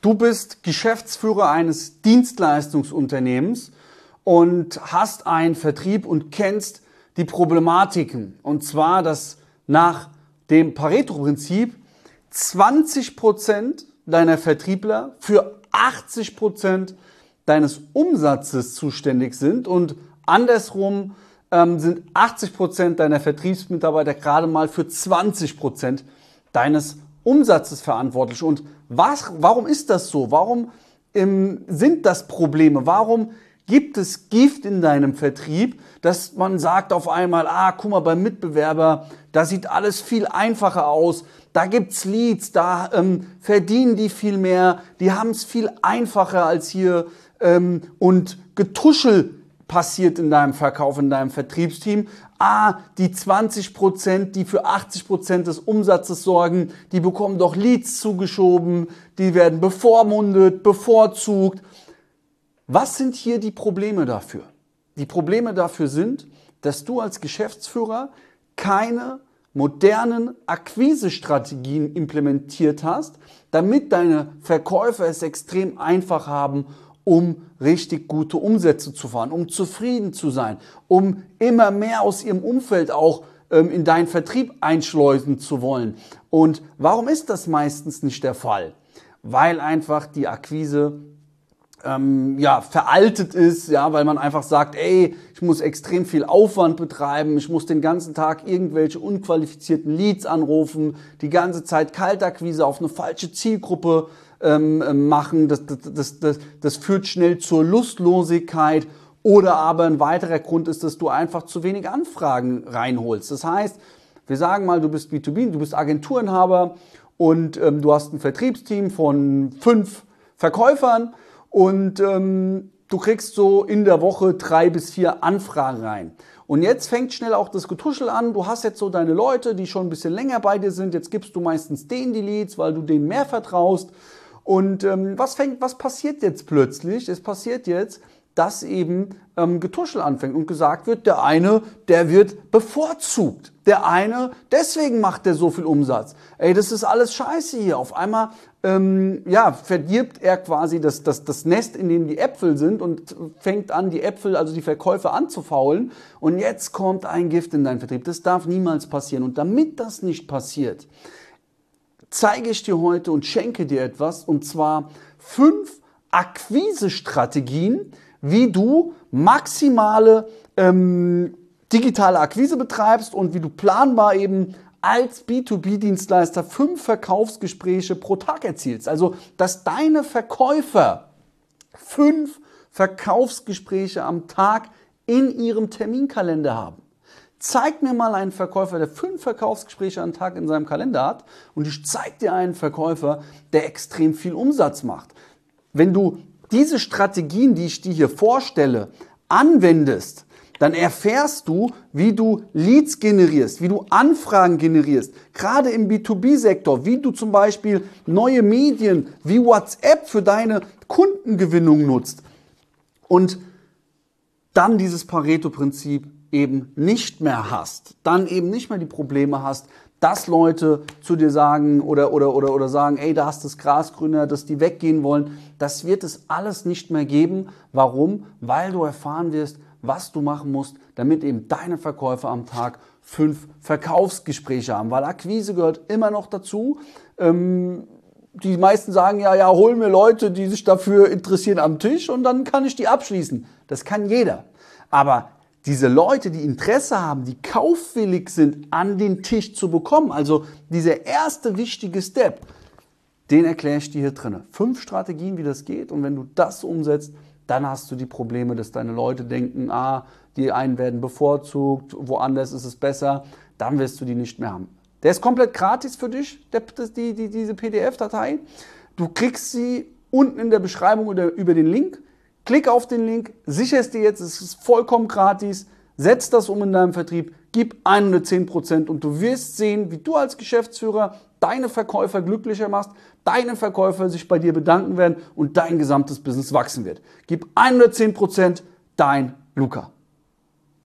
Du bist Geschäftsführer eines Dienstleistungsunternehmens und hast einen Vertrieb und kennst die Problematiken. Und zwar, dass nach dem Pareto-Prinzip 20% deiner Vertriebler für 80% deines Umsatzes zuständig sind und andersrum sind 80% deiner Vertriebsmitarbeiter gerade mal für 20% deines Umsatzes verantwortlich. Und warum ist das so? Warum sind das Probleme? Warum gibt es Gift in deinem Vertrieb, dass man sagt auf einmal, guck mal, beim Mitbewerber, da sieht alles viel einfacher aus, da gibt's Leads, da verdienen die viel mehr, die haben es viel einfacher als hier und Getuschel passiert in deinem Verkauf, in deinem Vertriebsteam. Die 20%, die für 80% des Umsatzes sorgen, die bekommen doch Leads zugeschoben, die werden bevormundet, bevorzugt. Was sind hier die Probleme dafür? Die Probleme dafür sind, dass du als Geschäftsführer keine modernen Akquisestrategien implementiert hast, damit deine Verkäufer es extrem einfach haben, um richtig gute Umsätze zu fahren, um zufrieden zu sein, um immer mehr aus ihrem Umfeld auch in deinen Vertrieb einschleusen zu wollen. Und warum ist das meistens nicht der Fall? Weil einfach die Akquise veraltet ist, weil man einfach sagt, ich muss extrem viel Aufwand betreiben, ich muss den ganzen Tag irgendwelche unqualifizierten Leads anrufen, die ganze Zeit Kaltakquise auf eine falsche Zielgruppe machen, das führt schnell zur Lustlosigkeit oder aber ein weiterer Grund ist, dass du einfach zu wenig Anfragen reinholst. Das heißt, wir sagen mal, du bist B2B, du bist Agenturinhaber und du hast ein Vertriebsteam von 5 Verkäufern und du kriegst so in der Woche 3 bis 4 Anfragen rein. Und jetzt fängt schnell auch das Getuschel an. Du hast jetzt so deine Leute, die schon ein bisschen länger bei dir sind. Jetzt gibst du meistens denen die Leads, weil du denen mehr vertraust. Und was passiert jetzt plötzlich? Es passiert jetzt, dass eben Getuschel anfängt und gesagt wird, der eine, der wird bevorzugt. Der eine, deswegen macht der so viel Umsatz. Das ist alles scheiße hier. Auf einmal verdirbt er quasi das Nest, in dem die Äpfel sind und fängt an, die Äpfel, also die Verkäufer anzufaulen. Und jetzt kommt ein Gift in deinen Vertrieb. Das darf niemals passieren. Und damit das nicht passiert, zeige ich dir heute und schenke dir etwas, und zwar 5 Akquisestrategien, wie du maximale digitale Akquise betreibst und wie du planbar eben als B2B-Dienstleister 5 Verkaufsgespräche pro Tag erzielst. Also, dass deine Verkäufer 5 Verkaufsgespräche am Tag in ihrem Terminkalender haben. Zeig mir mal einen Verkäufer, der 5 Verkaufsgespräche am Tag in seinem Kalender hat, und ich zeig dir einen Verkäufer, der extrem viel Umsatz macht. Wenn du diese Strategien, die ich dir hier vorstelle, anwendest, dann erfährst du, wie du Leads generierst, wie du Anfragen generierst, gerade im B2B-Sektor, wie du zum Beispiel neue Medien wie WhatsApp für deine Kundengewinnung nutzt und dann dieses Pareto-Prinzip eben nicht mehr hast, dann eben nicht mehr die Probleme hast, dass Leute zu dir sagen oder sagen, da hast du das Gras grüner, dass die weggehen wollen. Das wird es alles nicht mehr geben. Warum? Weil du erfahren wirst, was du machen musst, damit eben deine Verkäufer am Tag 5 Verkaufsgespräche haben. Weil Akquise gehört immer noch dazu. Die meisten sagen, hol mir Leute, die sich dafür interessieren am Tisch und dann kann ich die abschließen. Das kann jeder. Aber diese Leute, die Interesse haben, die kaufwillig sind, an den Tisch zu bekommen, also dieser erste wichtige Step, den erkläre ich dir hier drin. 5 Strategien, wie das geht, und wenn du das umsetzt, dann hast du die Probleme, dass deine Leute denken, die einen werden bevorzugt, woanders ist es besser, dann wirst du die nicht mehr haben. Der ist komplett gratis für dich, diese PDF-Datei. Du kriegst sie unten in der Beschreibung oder über den Link. Klick auf den Link, sicherst dir jetzt, es ist vollkommen gratis, setz das um in deinem Vertrieb, gib 110% und du wirst sehen, wie du als Geschäftsführer deine Verkäufer glücklicher machst, deine Verkäufer sich bei dir bedanken werden und dein gesamtes Business wachsen wird. Gib 110%, dein Luca.